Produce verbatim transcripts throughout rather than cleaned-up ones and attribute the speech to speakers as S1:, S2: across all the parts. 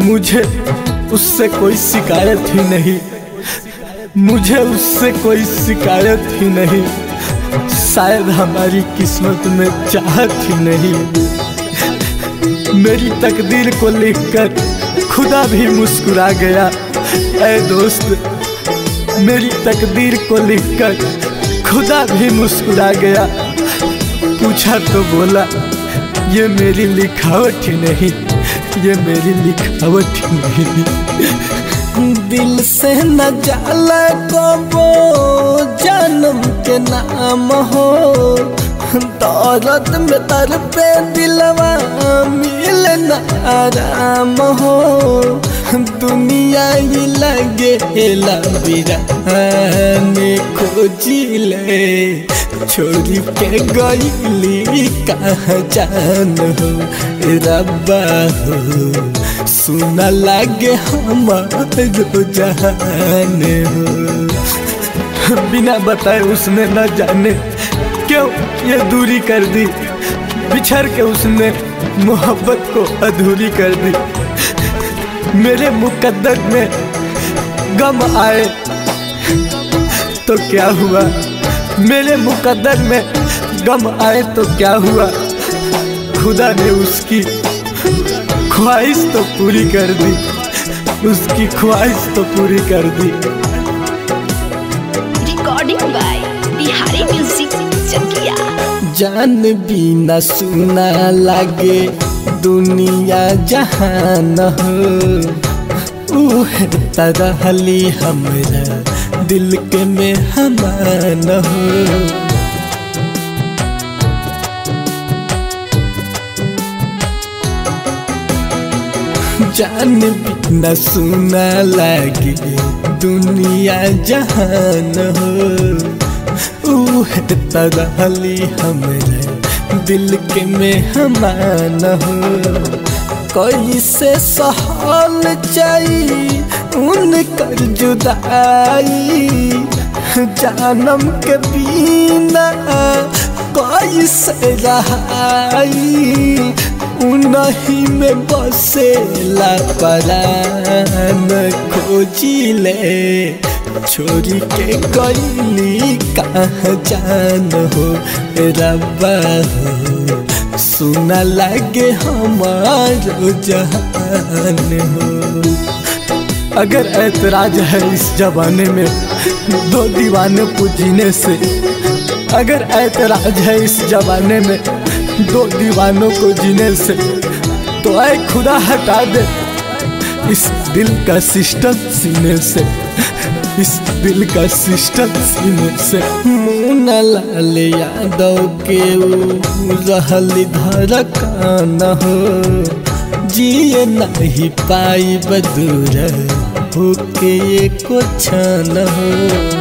S1: मुझे उससे कोई शिकायत ही नहीं, मुझे उससे कोई शिकायत ही नहीं। शायद हमारी किस्मत में चाहत ही नहीं। मेरी तकदीर को लिखकर खुदा भी मुस्कुरा गया। ऐ दोस्त, मेरी तकदीर को लिखकर खुदा भी मुस्कुरा गया। पूछा तो बोला ये मेरी लिखावट ही नहीं, ये मेरी लिखावट ही नहीं। दिल से न जाला कबो जन्म के नाम हो, दौलत में तर पे दिलवा मिल न आराम हो। दुनिया ही लगे बिराने खोजिले, छोड़ी के गईली कहाँ जान हो रब्बा हो। सुना लागे हमारो जहान हो। बिना बताए उसने न जाने क्यों ये दूरी कर दी, बिछड़ के उसने मोहब्बत को अधूरी कर दी। मेरे मुकद्दर में गम आए तो क्या हुआ, मेरे मुकद्दर में गम आए तो क्या हुआ। खुदा ने उसकी ख्वाहिश तो पूरी कर दी, उसकी ख्वाहिश तो पूरी कर दी।
S2: Recording by Bihari music Chakiya.
S1: जान बिना सुना लागे दुनिया जहान हो, उहे तरहली हमरा दिल के में हमान हो। जान बिना सुना लागे दुनिया जहान हो, उहे तरहली हमरा दिल के में हमान हो। कैसे सहल जाई उनकर जुदाई, जानम के बिना कैसे रहाई। उन्हीं में बसेला परान खोजिले, छोरी के गईली कहाँ जान हो रब्बा हो। सुना लागे हमारो जहान हो। अगर ऐतराज है इस जमाने में दो दीवाने को जीने से, अगर ऐतराज है इस जमाने में दो दीवानों को जीने से, तो ऐ खुदा हटा दे इस दिल का सिस्टम सीने से, इस दिल का सिस्टम सीने से। मुन्ना लाल यादव के रहल धड़कन हो, जिए नहीं पाई बदूर होके एको क्षण हो।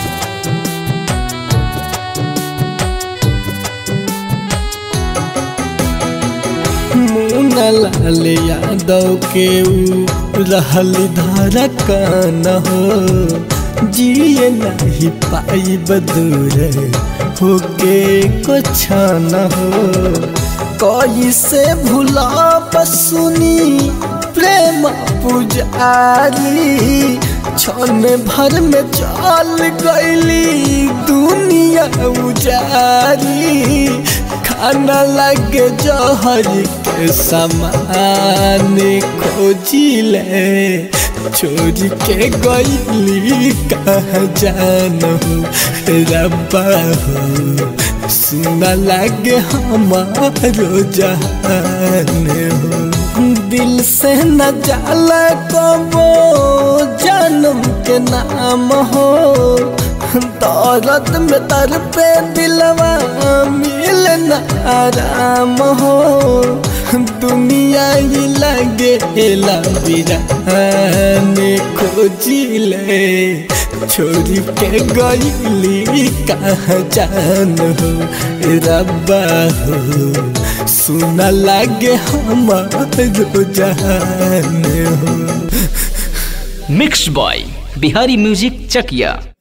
S1: मुन्ना लाल यादव के रहल धड़कन हो, जिए नहीं पाई बदूर होके कुछ न हो। कैसे भुला बसुनी प्रेम पुजारी, क्षण भर में चल गईली दुनिया उजारी। खाना लगे जहर के समान खोजिले, छोड़ के गईली कहाँ जान हो रब्बा हो। सुना लागे हमारो जहान हो। दिल से न जाला कबो जन्म के नाम हो, दौलत में तर पे दिलवा मिल न आराम हो। दुनिया ही लगे बिराने खोजिले, छोड़ के गईली कहाँ जान हो रब्बा हो। सुना लागे हमारो जहान हो।
S3: Mix by Bihari music Chakiya.